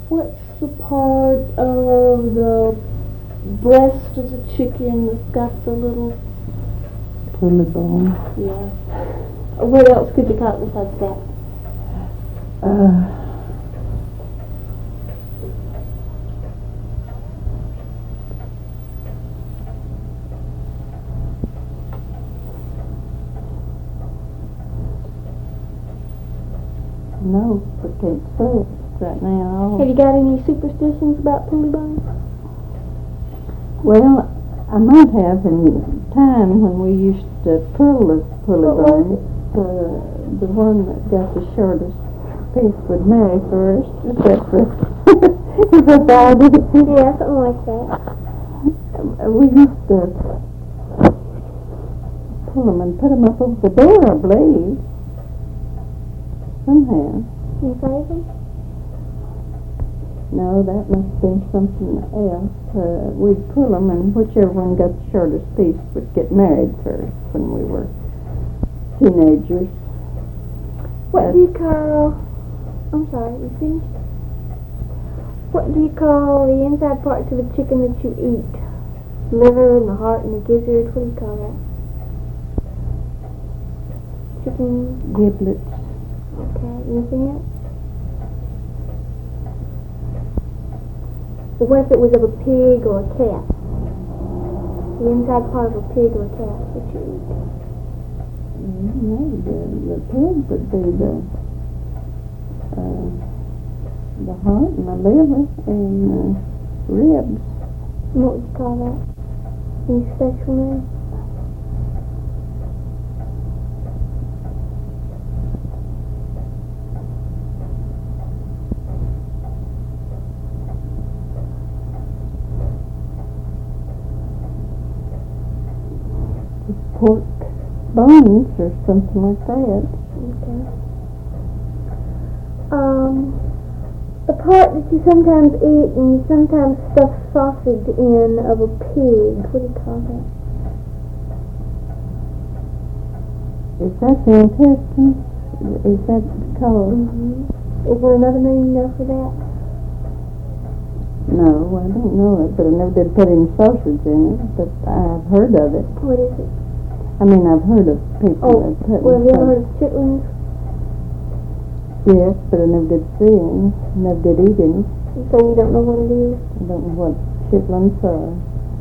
What's the part of the breast of the chicken that's got the little... Pulley bone. Yeah. What else could you call it besides that? No, I can't say it right now. Have you got any superstitions about pulley bones? Well, I might have in time when we used to pull the pulley What was bone. The one that got the shortest piece would marry first. Is that is that bad? Yeah, something like that. We used to pull them and put them up over the door, I believe. Somehow. You save them? No, that must have been something else. We'd pull them, and whichever one got the shortest piece would get married first when we were teenagers. What do you call... I'm sorry, you finished? What do you call the inside parts of a chicken that you eat? Liver and the heart and the gizzard, what do you call that? Chicken... Giblets. Okay, anything else? But what if it was of a pig or a cat? The inside part of a pig or a cat that you eat? No, the pig would be the heart and the liver and ribs. And what would you call that? Any special name? Pork bones or something like that. Okay. The part that you sometimes eat and you sometimes stuff sausage in of a pig, what do you call that? Is that the intestine? Is that called? Mm-hmm. Is there another name you know for that? No, I don't know it, but I never did put any sausage in it, but I've heard of it. What is it? I mean, I've heard of people that put Well, have you ever heard of chitlins? Yes, but I never did see any. Never did eat any. So you don't know what it is? I don't know what chitlins are.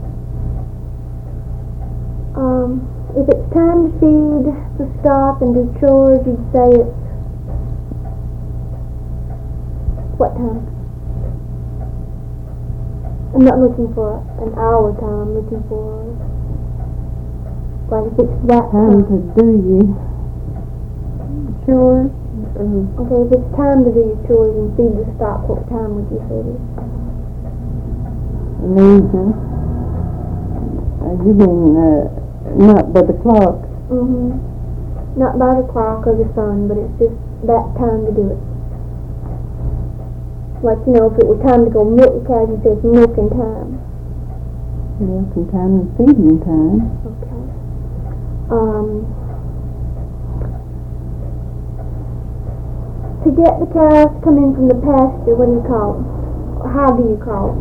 If it's time to feed the stock and do chores, you'd say it's... What time? I'm not looking for an hour time, I'm looking for... Like if it's that Time to do your chores. Okay, if it's time to do your chores and feed the stock, what time would you say it is? In the evening. You mean not by the clock? Mm-hmm. Not by the clock or the sun, but it's just that time to do it. Like, you know, if it were time to go milk the cows, you'd say it's milking time. Milking time and feeding time. Okay. To get the cows to come in from the pasture, what do you call them? Or how do you call them?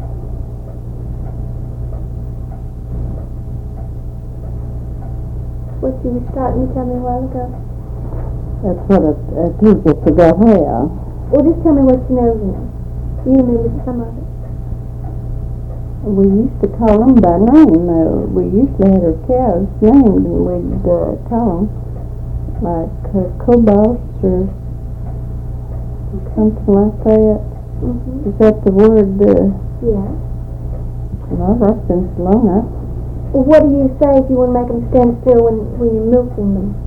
What you were starting to tell me a while ago. That's what people forgot how. Well, just tell me what you know then. You remember some of it. We used to call them by name. We usually had our cows named, and we'd call them like Cobos or something like that. Mm-hmm. Is that the word? Yeah. Well, that's been so long. Well, what do you say if you want to make them stand still when you're milking them?